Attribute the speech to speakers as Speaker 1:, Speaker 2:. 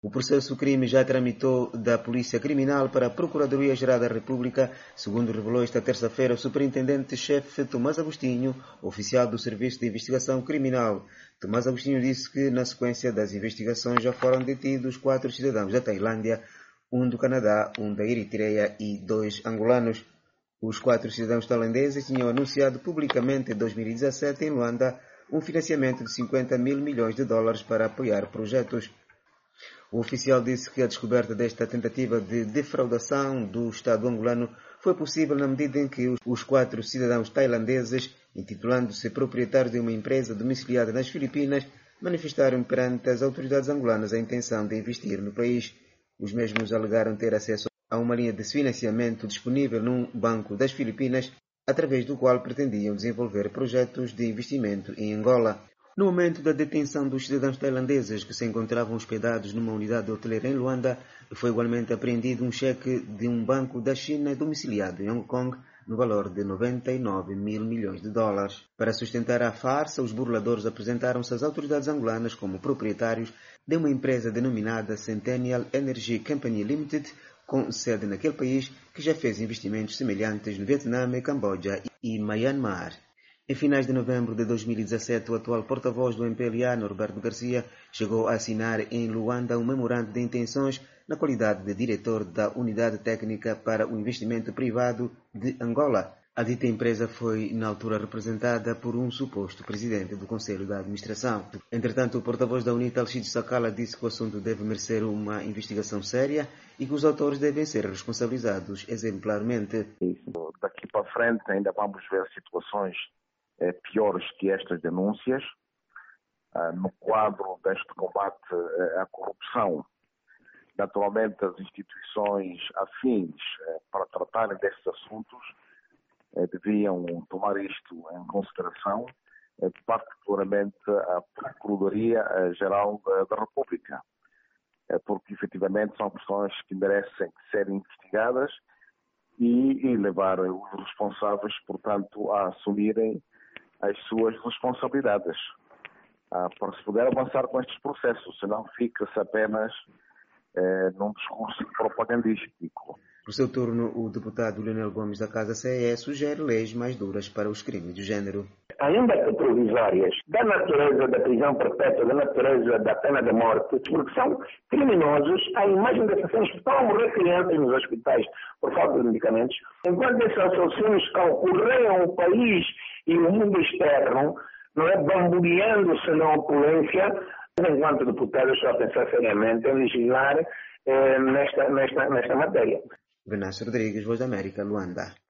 Speaker 1: O processo crime já tramitou da Polícia Criminal para a Procuradoria-Geral da República, segundo revelou esta terça-feira o superintendente-chefe Tomás Agostinho, oficial do Serviço de Investigação Criminal. Tomás Agostinho disse que, na sequência das investigações, já foram detidos 4 cidadãos da Tailândia, um do Canadá, um da Eritreia e 2 angolanos. Os 4 cidadãos tailandeses tinham anunciado publicamente em 2017 em Luanda um financiamento de 50 mil milhões de dólares para apoiar projetos. O oficial disse que a descoberta desta tentativa de defraudação do Estado angolano foi possível na medida em que os 4 cidadãos tailandeses, intitulando-se proprietários de uma empresa domiciliada nas Filipinas, manifestaram perante as autoridades angolanas a intenção de investir no país. Os mesmos alegaram ter acesso a uma linha de financiamento disponível num banco das Filipinas, através do qual pretendiam desenvolver projetos de investimento em Angola. No momento da detenção dos cidadãos tailandeses que se encontravam hospedados numa unidade hoteleira em Luanda, foi igualmente apreendido um cheque de um banco da China domiciliado em Hong Kong no valor de 99 mil milhões de dólares. Para sustentar a farsa, os burladores apresentaram-se às autoridades angolanas como proprietários de uma empresa denominada Centennial Energy Company Limited, com sede naquele país, que já fez investimentos semelhantes no Vietnã, Camboja e Myanmar. Em finais de novembro de 2017, o atual porta-voz do MPLA, Norberto Garcia, chegou a assinar em Luanda um memorando de intenções na qualidade de diretor da Unidade Técnica para o Investimento Privado de Angola. A dita empresa foi, na altura, representada por um suposto presidente do Conselho de Administração. Entretanto, o porta-voz da UNITA, Alcides Sakala, disse que o assunto deve merecer uma investigação séria e que os autores devem ser responsabilizados exemplarmente.
Speaker 2: Daqui para frente ainda vamos ver situações piores que estas denúncias. No quadro deste combate à corrupção, naturalmente as instituições afins para tratarem destes assuntos deviam tomar isto em consideração, particularmente a Procuradoria-Geral da República, porque efetivamente são questões que merecem ser investigadas e levar os responsáveis, portanto, a assumirem as suas responsabilidades para se poder avançar com estes processos, senão fica-se apenas num discurso propagandístico.
Speaker 1: Por seu turno, o deputado Leonel Gomes da Casa CE sugere leis mais duras para os crimes de género.
Speaker 3: Ainda que provisórias, da natureza da prisão perpétua, da natureza da pena de morte, porque são criminosos, a imagem dessas pessoas que estão a morrer crianças nos hospitais por falta de medicamentos, enquanto esses assassinos ocorrem o país e o mundo externo, não é, bamboleando-se na opulência, enquanto deputado estou a pensar seriamente em legislar nesta matéria.
Speaker 1: Venâncio Rodrigues, Voz da América, Luanda.